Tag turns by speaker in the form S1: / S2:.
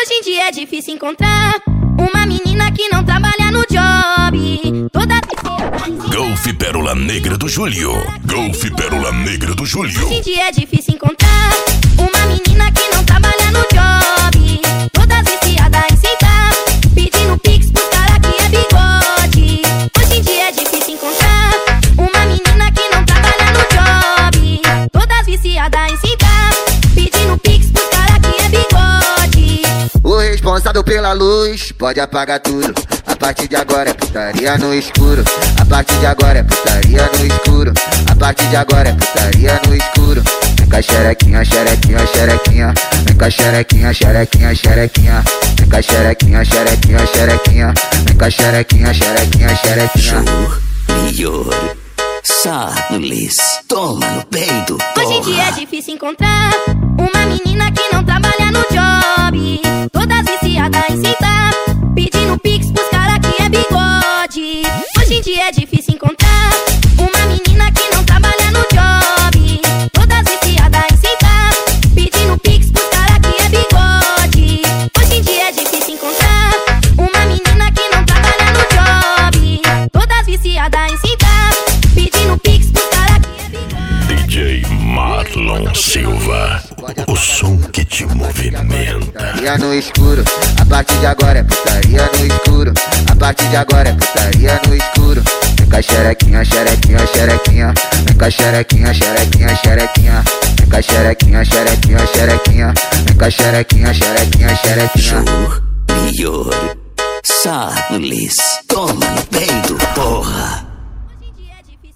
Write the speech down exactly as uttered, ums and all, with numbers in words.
S1: Hoje em dia é difícil encontrar uma menina que não trabalha no job. Toda
S2: Golf Pérola Negra do Júlio. Golf Pérola Negra do Júlio.
S1: Hoje em dia é difícil encontrar uma menina que não trabalha no job. Todas viciadas em sentar, pedindo pix pro cara que é bigode. Hoje em dia é difícil encontrar uma menina que não trabalha no job. Todas viciadas em sentar, pedindo pix pro cara que é bigode.
S3: O responsável pela luz pode apagar tudo. A partir de agora é putaria no escuro. A partir de agora é putaria no escuro. A partir de agora é putaria no escuro. Vem cá xerequinha, xerequinha, xerequinha. Vem cá xerequinha, xerequinha, xerequinha. Vem cá xerequinha, xerequinha, xerequinha. Vem cá xerequinha, xerequinha, xerequinha.
S4: Melhor. Sarles, toma no peito, porra.
S1: Hoje em dia é difícil encontrar uma menina que não trabalha no job. Todas viciadas em sentar, pedindo pix pros cara que é bigode. Hoje em dia é difícil encontrar uma menina que não trabalha no job. Todas viciadas em sentar, pedindo pix pros cara que é bigode. Hoje em dia é difícil encontrar uma menina que não trabalha no job. Todas viciadas em sentar, pedindo pix pro cara que é bigode.
S2: D J Marlon Silva, o som que te movimenta.
S3: Putaria no escuro. A partir de agora é putaria no escuro. A partir de agora é putaria no escuro. Vem cá xerequinha, xerequinha, xerequinha. Vem cá xerequinha, xerequinha, xerequinha. Vem cá xerequinha, xerequinha, xerequinha. Vem cá xerequinha, xerequinha, xerequinha.
S4: Melhor. Sarles, toma no peito, porra.